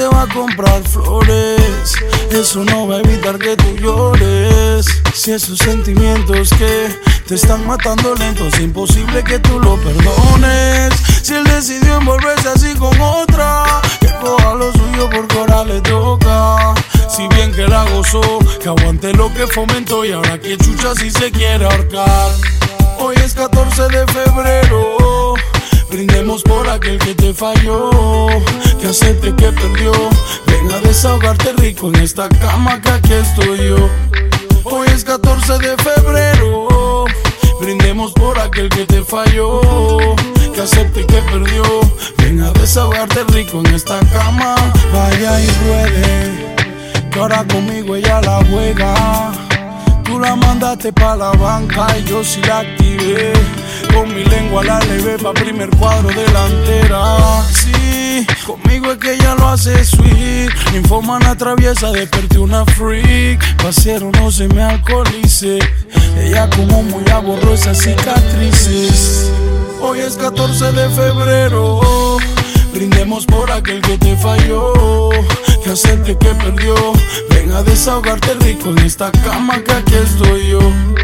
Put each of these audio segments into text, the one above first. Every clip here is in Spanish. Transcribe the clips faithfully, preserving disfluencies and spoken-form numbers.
va a comprar flores. Eso no va a evitar que tú llores. Si esos sentimientos que te están matando lento, es imposible que tú lo perdones. Si él decidió envolverse así con otra, que coja lo suyo porque ahora le toca. Si bien que la gozó, que aguante lo que fomentó, y ahora que chucha si se quiere ahorcar. Hoy es catorce de febrero, brindemos por aquel que te falló, que acepte que perdió. Ven a desahogarte rico en esta cama que aquí estoy yo. Hoy es catorce de febrero, brindemos por aquel que te falló, que acepte que perdió. Ven a desahogarte rico en esta cama. Vaya y ruede, que ahora conmigo ella la juega. Tú la mandaste pa' la banca y yo sí la activé. Con mi lengua la levé pa' primer cuadro delantera. Sí, conmigo es que ella lo hace sweet. Ninfomana traviesa, desperté una freak. Pasiero no se me alcoholice. Ella como muy aborró esas cicatrices. Hoy es catorce de febrero, brindemos por aquel que te falló, que acepte que perdió. Ven a desahogarte rico en esta cama que aquí estoy yo.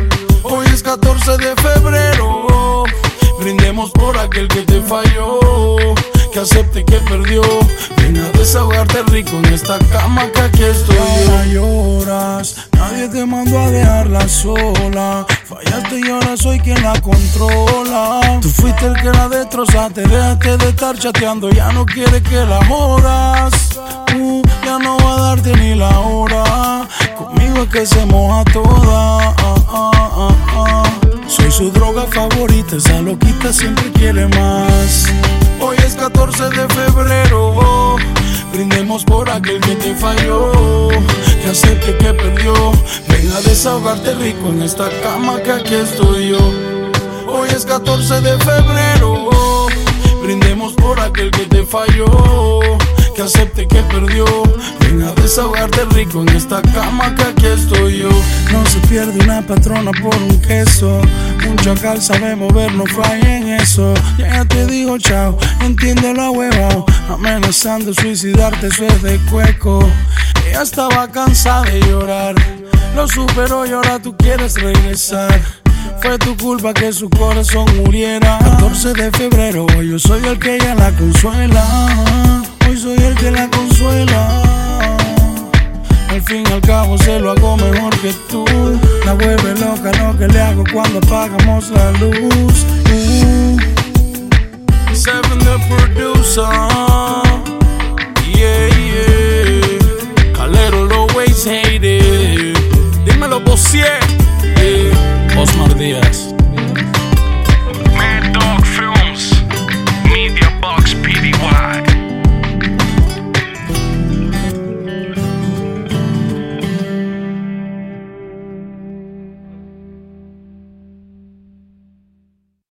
Hoy es catorce de febrero, brindemos por aquel que te falló, que acepte que perdió. Ven a desahogarte rico en esta cama que aquí estoy yo. Ahora lloras, nadie te mandó a dejarla sola. Fallaste y ahora soy quien la controla. Tú fuiste el que la destrozaste, dejaste de estar chateando, ya no quiere que la jodas. Uh, ya no va a darte ni la hora, conmigo es que se moja toda. Ah, ah, ah, ah. Soy su droga favorita, esa loquita siempre quiere más. Hoy es catorce de febrero, brindemos por aquel que te falló, que acepte que perdió. Ven a desahogarte rico en esta cama que aquí estoy yo. Hoy es catorce de febrero, brindemos por aquel que te falló, que acepte que perdió. Ven a desahogarte rico en esta cama que aquí estoy yo. No se pierde una patrona por un queso, un chacal sabe mover, no falla en eso. Ya te digo chao, entiéndelo a huevo, amenazando suicidarte, eso es de cueco. Ella estaba cansada de llorar, lo superó y ahora tú quieres regresar. Fue tu culpa que su corazón muriera. catorce de febrero, hoy yo soy el que ella la consuela. Hoy soy el que la consuela. Al fin y al cabo se lo hago mejor que tú. La vuelve loca lo que le hago cuando apagamos la luz. uh. Seven the producer, yeah, yeah. Calero always hated. Dímelo, Bossier, yeah. Osmar Díaz.